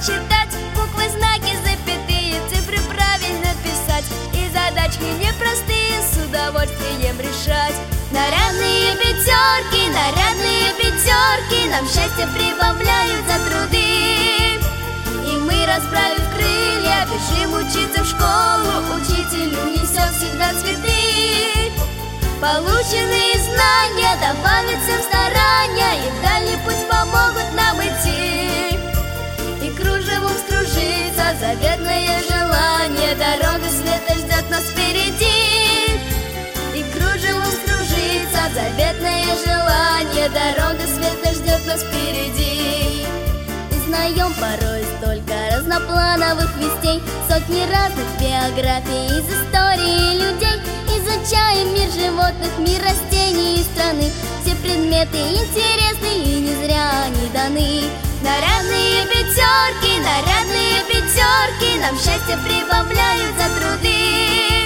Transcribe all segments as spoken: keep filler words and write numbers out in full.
читать, буквы, знаки, запятые, цифры правильно писать и задачки непростые с удовольствием решать. Нарядные пятерки, нарядные пятерки нам счастье прибавляют за труды. И мы, расправив крылья, бежим учиться в школу, учителю несем всегда цветы. Полученные знания добавят всем старания и в дальний путь помогут нам идти. И кружевом скружится заветное желание, дорога света ждет нас впереди. И кружевом скружится заветное желание, дорога света ждет нас впереди. И знаем порой столько разноплановых вестей, сотни разных биографий из истории людей. Изучаем мир животных, мир растений и страны. Все предметы интересны и не зря они даны. Нарядные пятерки, нарядные пятерки нам счастье прибавляют за труды.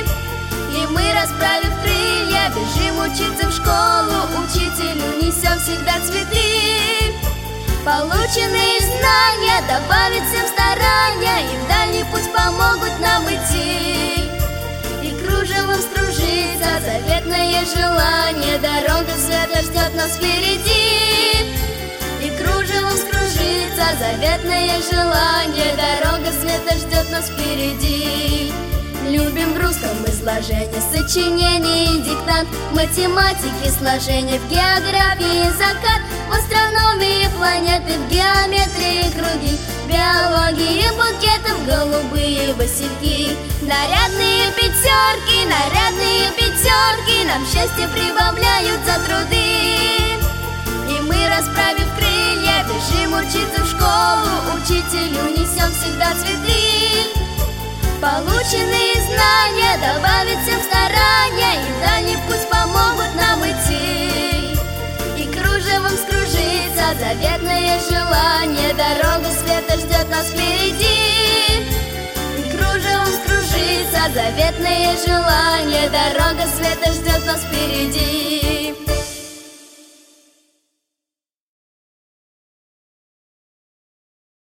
И мы, расправив крылья, бежим учиться в школу, учителю несем всегда цветы. Полученные знания добавят всем старания и в дальний путь помогут нам идти. И кружевом скружится заветное желание, дорога света ждет нас впереди. И кружевом скружится заветное желание, дорога света ждет нас впереди. Любим в русском изложении сочинение и диктант, математики сложения, в географии закат, в астрономии планеты, в геометрии круги, биологии букетов голубые васильки. Нарядные пятерки, нарядные пятерки нам счастье прибавляют за труды. И мы, расправив крылья, бежим учиться в школу, учителю несем всегда цветы. Полученные знания добавят всем старания и в дальний путь помогут нам идти. И кружевом скружится заветное желание, дорога света ждет нас впереди. И кружевом скружится заветное желание, дорога света ждет нас впереди.